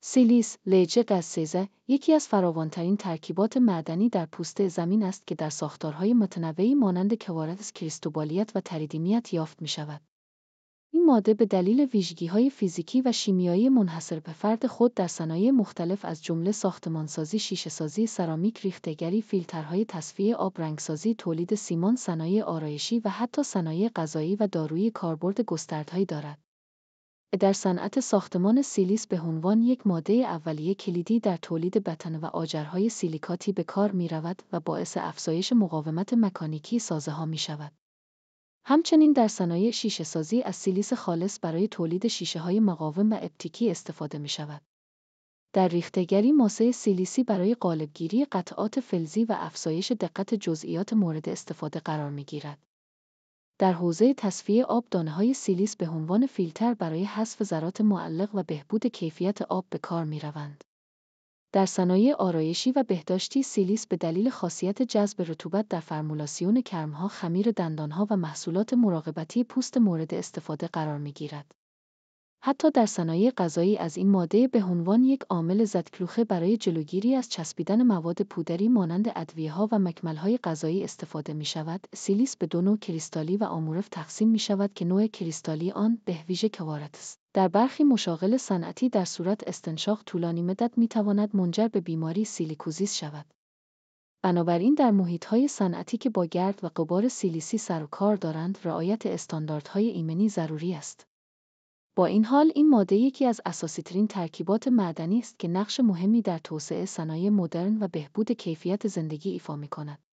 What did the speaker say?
سیلیس، لجه غض‌سیزه، یکی از فراوان‌ترین ترکیبات معدنی در پوست زمین است که در ساختارهای متنوعی مانند کوارتز، کریستوبالیت و تریدیمیت یافت می‌شود. این ماده به دلیل ویژگی‌های فیزیکی و شیمیایی منحصر به فرد خود در صنایع مختلف از جمله ساختمانسازی، شیشه‌سازی، سرامیک، ریخته‌گری، فیلترهای تصفیه آب، رنگسازی، تولید سیمان، صنایع آرایشی و حتی صنایع غذایی و دارویی کاربرد گسترده‌ای دارد. در صنعت ساختمان سیلیس به عنوان یک ماده اولیه کلیدی در تولید بطن و آجرهای سیلیکاتی به کار می‌رود و باعث افزایش مقاومت مکانیکی سازه‌ها می‌شود. همچنین در صنایع شیشه‌سازی از سیلیس خالص برای تولید شیشه‌های مقاوم و اپتیکی استفاده می‌شود. در ریخته‌گری ماسه سیلیسی برای قالب‌گیری قطعات فلزی و افزایش دقت جزئیات مورد استفاده قرار می‌گیرد. در حوزه تصفیه آب دانه‌های سیلیس به عنوان فیلتر برای حذف ذرات معلق و بهبود کیفیت آب به کار می‌روند. در صنایع آرایشی و بهداشتی سیلیس به دلیل خاصیت جذب رطوبت در فرمولاسیون کرم‌ها، خمیر دندان‌ها و محصولات مراقبتی پوست مورد استفاده قرار می‌گیرد. حتی در صنایع غذایی از این ماده به عنوان یک عامل ضدکلوخه برای جلوگیری از چسبیدن مواد پودری مانند ادویه‌ها و مکمل‌های غذایی استفاده می‌شود. سیلیس به دو نوع کریستالی و آمورف تقسیم می‌شود که نوع کریستالی آن به ویژه کوارتز در برخی مشاغل صنعتی در صورت استنشاق طولانی مدت می‌تواند منجر به بیماری سیلیکوزیس شود. بنابراین در محیط‌های صنعتی که با گرد و غبار سیلیسی سر و کار دارند، رعایت استانداردهای ایمنی ضروری است. با این حال این ماده یکی از اساسی‌ترین ترکیبات معدنی است که نقش مهمی در توسعه صنایع مدرن و بهبود کیفیت زندگی ایفا می‌کند.